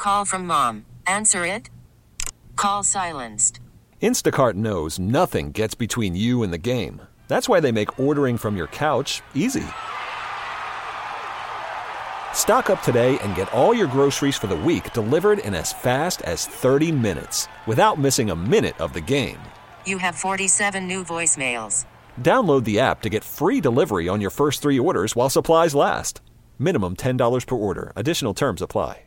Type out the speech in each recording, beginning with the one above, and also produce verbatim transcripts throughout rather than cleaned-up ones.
Call from mom. Answer it. Call silenced. Instacart knows nothing gets between you and the game. That's why they make ordering from your couch easy. Stock up today and get all your groceries for the week delivered in as fast as thirty minutes without missing a minute of the game. You have forty-seven new voicemails. Download the app to get free delivery on your first three orders while supplies last. Minimum ten dollars per order. Additional terms apply.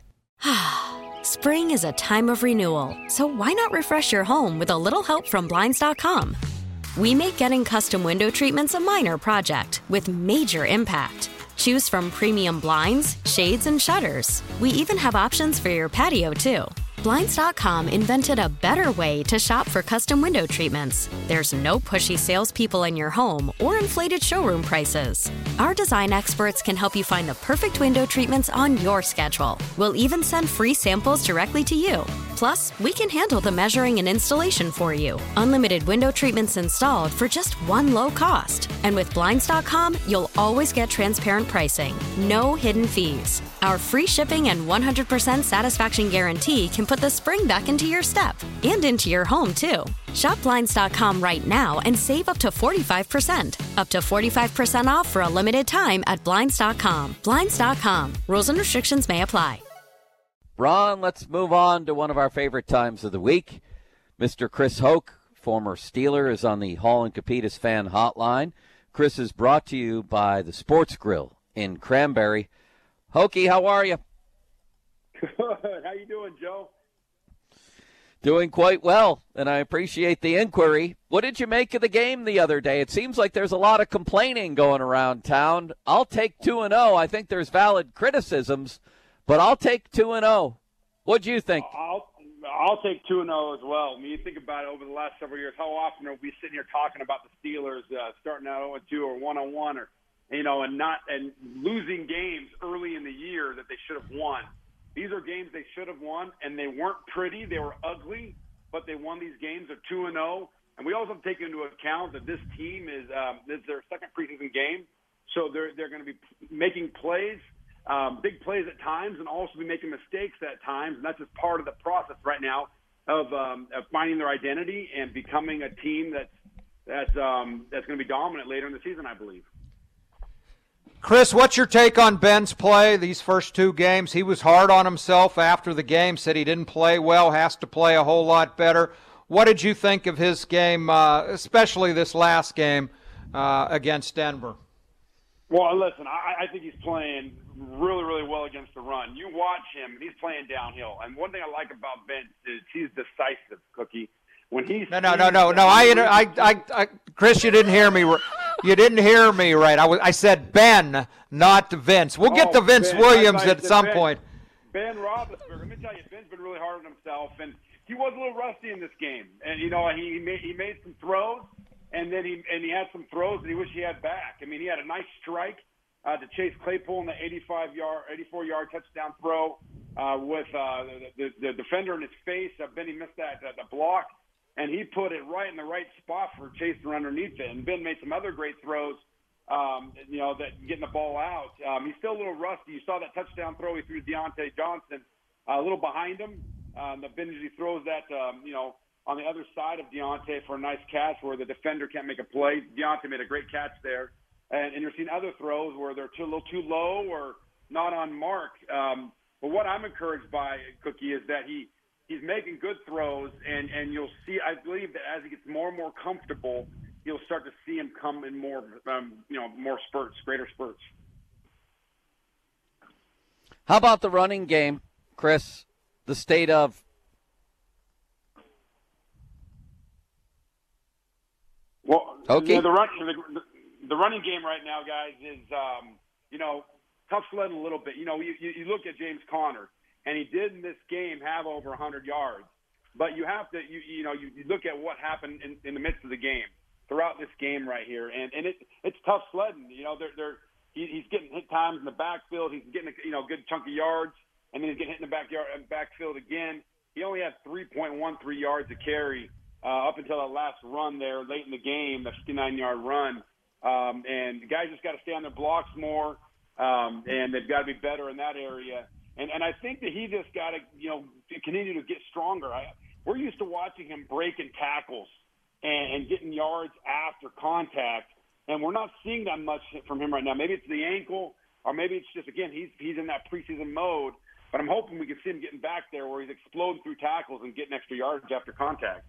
Spring is a time of renewal, so why not refresh your home with a little help from Blinds dot com? We make getting custom window treatments a minor project with major impact. Choose from premium blinds, shades, and shutters. We even have options for your patio, too. Blinds dot com invented a better way to shop for custom window treatments. There's no pushy salespeople in your home or inflated showroom prices. Our design experts can help you find the perfect window treatments on your schedule. We'll even send free samples directly to you. Plus, we can handle the measuring and installation for you. Unlimited window treatments installed for just one low cost. And with Blinds dot com, you'll always get transparent pricing. No hidden fees. Our free shipping and one hundred percent satisfaction guarantee can put the spring back into your step and into your home, too. Shop Blinds dot com right now and save up to forty-five percent. Up to forty-five percent off for a limited time at Blinds dot com. Blinds dot com. Rules and restrictions may apply. Ron, let's move on to one of our favorite times of the week. Mister Chris Hoke, former Steeler, is on the Hall and Capitas fan hotline. Chris is brought to you by the Sports Grill in Cranberry. Hokie, how are you? Good. How you doing, Joe? Doing quite well, and I appreciate the inquiry. What did you make of the game the other day? It seems like there's a lot of complaining going around town. I'll take two and oh. I think there's valid criticisms, but I'll take two and oh. What'd you think? I'll I'll take two and oh as well. I mean, you think about it over the last several years, how often are we sitting here talking about the Steelers uh, starting out oh and two or one and one, or you know, and not and losing games early in the year that they should have won. These are games they should have won, and they weren't pretty. They were ugly, but they won these games. They're two and oh. And we also have to take into account that this team is um, this is their second preseason game, so they're they're going to be making plays, um, big plays at times, and also be making mistakes at times. And that's just part of the process right now of, um, of finding their identity and becoming a team that's that's um, that's going to be dominant later in the season, I believe. Chris, what's your take on Ben's play these first two games? He was hard on himself after the game, said he didn't play well, has to play a whole lot better. What did you think of his game, uh, especially this last game uh, against Denver? Well, listen, I, I think he's playing really, really well against the run. You watch him, and he's playing downhill. And one thing I like about Ben is he's decisive, Cookie. When he's no, no, no, no, no. I, I, I, I, Chris, you didn't hear me. You didn't hear me right. I was, I said Ben, not Vince. We'll get oh, to Vince Ben. Williams I, I at some Ben, point. Ben Roethlisberger. Let me tell you, Ben's been really hard on himself, and he was a little rusty in this game. And you know, he made he made some throws, and then he and he had some throws that he wished he had back. I mean, he had a nice strike uh, to Chase Claypool in the eighty-five yard, eighty-four yard touchdown throw uh, with uh, the, the the defender in his face. Uh, Ben he missed that uh, the block. And he put it right in the right spot for Chase to run underneath it. And Ben made some other great throws, um, you know, that getting the ball out. Um, he's still a little rusty. You saw that touchdown throw he threw to Deontay Johnson uh, a little behind him. Um, the Ben usually throws that, um, you know, on the other side of Deontay for a nice catch where the defender can't make a play. Deontay made a great catch there. And, and you're seeing other throws where they're too, a little too low or not on mark. Um, but what I'm encouraged by, Cookie, is that he – he's making good throws, and, and you'll see, I believe that as he gets more and more comfortable, you'll start to see him come in more, um, you know, more spurts, greater spurts. How about the running game, Chris? The state of? Well, okay. you know, the, run, the, the running game right now, guys, is, um, you know, tough sledding a little bit. You know, you, you look at James Conner. And he did in this game have over one hundred yards. But you have to, you, you know, you, you look at what happened in, in the midst of the game, throughout this game right here. And, and it, it's tough sledding. You know, they're, they're, he, he's getting hit times in the backfield. He's getting a you know, good chunk of yards. And then he's getting hit in the backyard, backfield again. He only had three point one three yards to carry uh, up until that last run there late in the game, the fifty-nine yard run. Um, and the guys just got to stay on their blocks more, um, and they've got to be better in that area. And and I think that he just got to, you know, continue to get stronger. I, we're used to watching him breaking tackles and, and getting yards after contact, and we're not seeing that much from him right now. Maybe it's the ankle, or maybe it's just, again, he's he's in that preseason mode. But I'm hoping we can see him getting back there where he's exploding through tackles and getting extra yards after contact.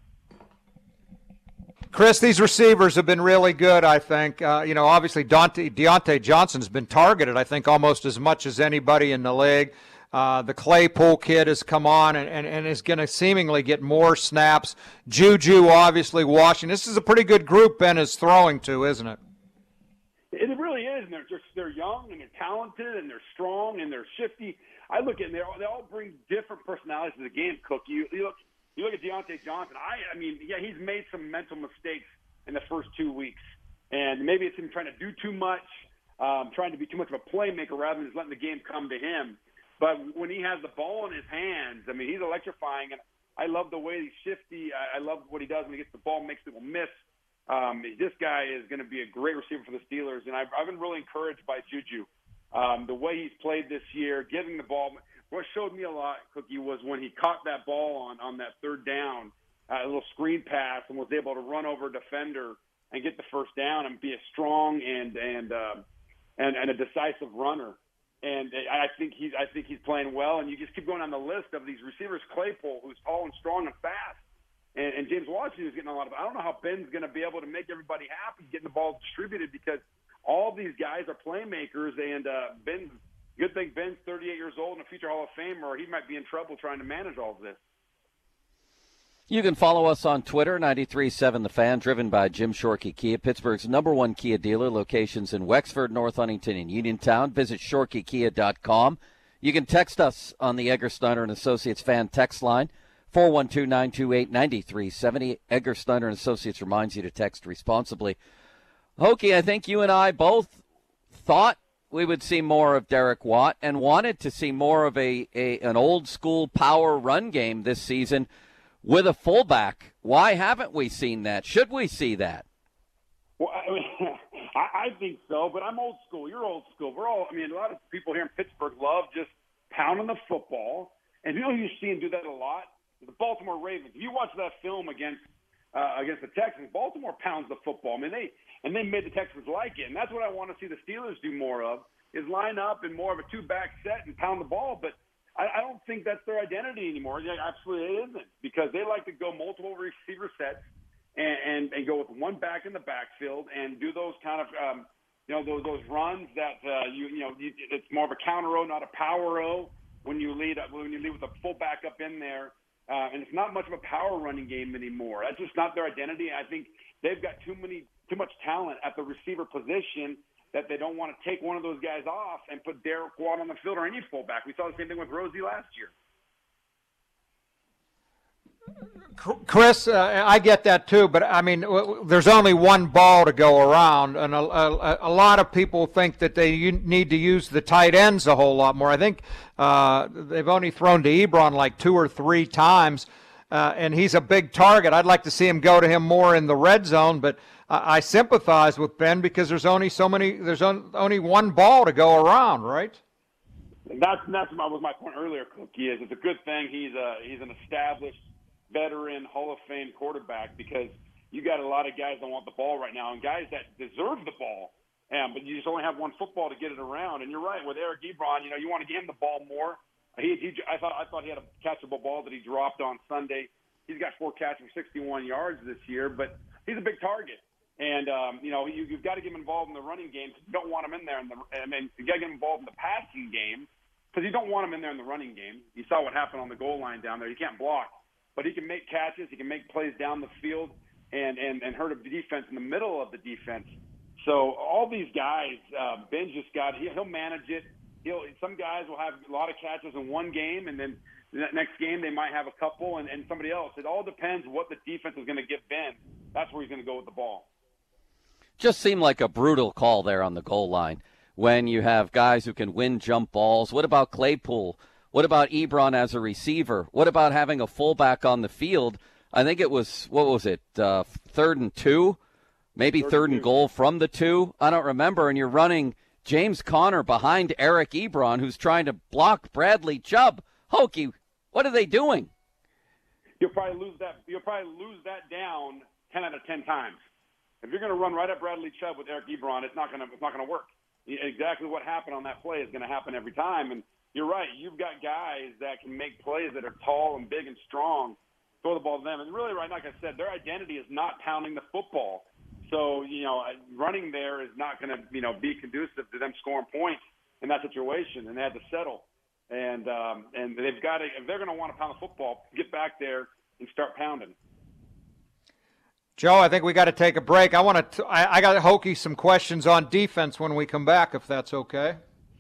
Chris, these receivers have been really good, I think. Uh, you know, obviously Dante, Deontay Johnson's been targeted, I think, almost as much as anybody in the league. Uh, the Claypool kid has come on and, and, and is going to seemingly get more snaps. Juju, obviously, Washington. This is a pretty good group Ben is throwing to, isn't it? It really is, and they're just, they're young and they're talented and they're strong and they're shifty. I look at them, they all, they all bring different personalities to the game, Cook. You, you look you look at Deontay Johnson. I, I mean, yeah, he's made some mental mistakes in the first two weeks. And maybe it's him trying to do too much, um, trying to be too much of a playmaker rather than just letting the game come to him. But when he has the ball in his hands, I mean, he's electrifying. And I love the way he's shifty. I, I love what he does when he gets the ball, makes people miss. Um, this guy is going to be a great receiver for the Steelers. And I've, I've been really encouraged by Juju. Um, the way he's played this year, getting the ball. What showed me a lot, Cookie, was when he caught that ball on, on that third down, uh, a little screen pass, and was able to run over a defender and get the first down and be a strong and and uh, and, and a decisive runner. And I think he's I think he's playing well. And you just keep going on the list of these receivers. Claypool, who's tall and strong and fast, and, and James Washington is getting a lot of. I don't know how Ben's going to be able to make everybody happy, getting the ball distributed, because all these guys are playmakers, and uh, Ben. Good thing Ben's thirty-eight years old and a future Hall of Famer, or he might be in trouble trying to manage all of this. You can follow us on Twitter, ninety-three point seven The Fan, driven by Jim Shorkey Kia, Pittsburgh's number one Kia dealer, locations in Wexford, North Huntington, and Uniontown. Visit shorkey kia dot com. You can text us on the Egger Snyder and Associates fan text line, four one two, nine two eight, nine three seven zero. Egger Snyder and Associates reminds you to text responsibly. Hokie, I think you and I both thought we would see more of Derek Watt and wanted to see more of a, a an old-school power run game this season with a fullback. Why haven't we seen that? Should we see that? Well, I mean, I, I think so, but I'm old school. You're old school. We're all, I mean, a lot of people here in Pittsburgh love just pounding the football. And you know who you see him do that a lot? The Baltimore Ravens. If you watch that film against uh, against the Texans, Baltimore pounds the football. I mean, they and they made the Texans like it. And that's what I want to see the Steelers do more of, is line up in more of a two-back set and pound the ball. But I, I don't think that's their identity anymore. It absolutely isn't, because they like to go multiple receiver sets and, and, and go with one back in the backfield and do those kind of, um, you know, those those runs that, uh, you you know, you, it's more of a counter row, not a power row when you lead when you lead with a full back up in there. Uh, and it's not much of a power running game anymore. That's just not their identity. I think they've got too many too much talent at the receiver position that they don't want to take one of those guys off and put Derek Watt on the field or any fullback. We saw the same thing with Rosie last year. Chris, uh, I get that too, but I mean, w- there's only one ball to go around, and a, a, a lot of people think that they u- need to use the tight ends a whole lot more. I think uh, they've only thrown to Ebron like two or three times, uh, and he's a big target. I'd like to see him go to him more in the red zone, but I, I sympathize with Ben because there's only so many. There's on, only one ball to go around, right? That's that's my, was my point earlier, Cookie. Is it's a good thing he's a he's an established veteran Hall of Fame quarterback, because you got a lot of guys that want the ball right now and guys that deserve the ball, um, but you just only have one football to get it around. And you're right, with Eric Ebron, you know, you want to give him the ball more. He, he, I thought I thought he had a catchable ball that he dropped on Sunday. He's got four catches for sixty-one yards this year, but he's a big target. And, um, you know, you, you've got to get him involved in the running game. You don't want him in there. In the, I mean, you got to get him involved in the passing game, because you don't want him in there in the running game. You saw what happened on the goal line down there. You can't block. But he can make catches, he can make plays down the field, and, and, and hurt a defense in the middle of the defense. So all these guys, uh, Ben just got he, he'll manage it. He'll some guys will have a lot of catches in one game, and then the next game they might have a couple, and, and somebody else. It all depends what the defense is going to give Ben. That's where he's going to go with the ball. Just seemed like a brutal call there on the goal line when you have guys who can win jump balls. What about Claypool? What about Ebron as a receiver? What about having a fullback on the field? I think it was, what was it, uh, third and two? Maybe third, third and goal from the two? I don't remember. And you're running James Conner behind Eric Ebron, who's trying to block Bradley Chubb. Hokie, what are they doing? You'll probably lose that. You'll probably lose that down ten out of ten times. If you're going to run right at Bradley Chubb with Eric Ebron, it's not going to. It's not going to work. Exactly what happened on that play is going to happen every time. And you're right. You've got guys that can make plays that are tall and big and strong. Throw the ball to them. And really, right, like I said, their identity is not pounding the football. So, you know, running there is not going to, you know, be conducive to them scoring points in that situation, and they had to settle. And um, and they've got to, if they're going to want to pound the football, get back there and start pounding. Joe, I think we got to take a break. I want to. I, I got Hokie some questions on defense when we come back, if that's okay.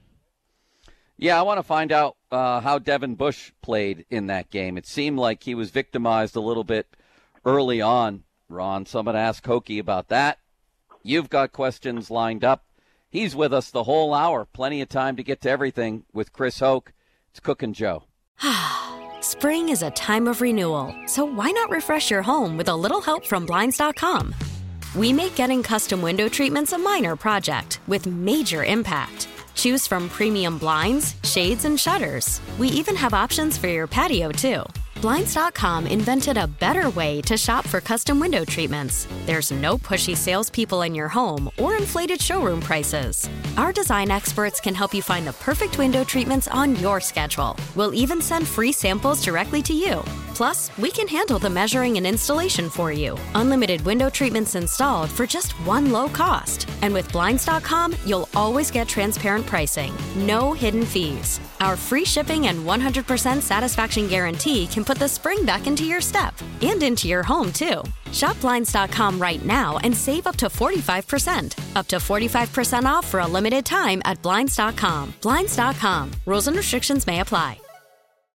Yeah, I want to find out uh, how Devin Bush played in that game. It seemed like he was victimized a little bit early on, Ron. So I'm going to ask Hokie about that. You've got questions lined up. He's with us the whole hour. Plenty of time to get to everything with Chris Hoke. It's Cookin' Joe. Spring is a time of renewal, so why not refresh your home with a little help from Blinds dot com? We make getting custom window treatments a minor project with major impact. Choose from premium blinds, shades, and shutters. We even have options for your patio, too. Blinds dot com invented a better way to shop for custom window treatments. There's no pushy salespeople in your home or inflated showroom prices. Our design experts can help you find the perfect window treatments on your schedule. We'll even send free samples directly to you. Plus, we can handle the measuring and installation for you. Unlimited window treatments installed for just one low cost. And with Blinds dot com, you'll always get transparent pricing. No hidden fees. Our free shipping and one hundred percent satisfaction guarantee can put the spring back into your step and into your home, too. Shop Blinds dot com right now and save up to forty-five percent. Up to forty-five percent off for a limited time at Blinds dot com. Blinds dot com. Rules and restrictions may apply.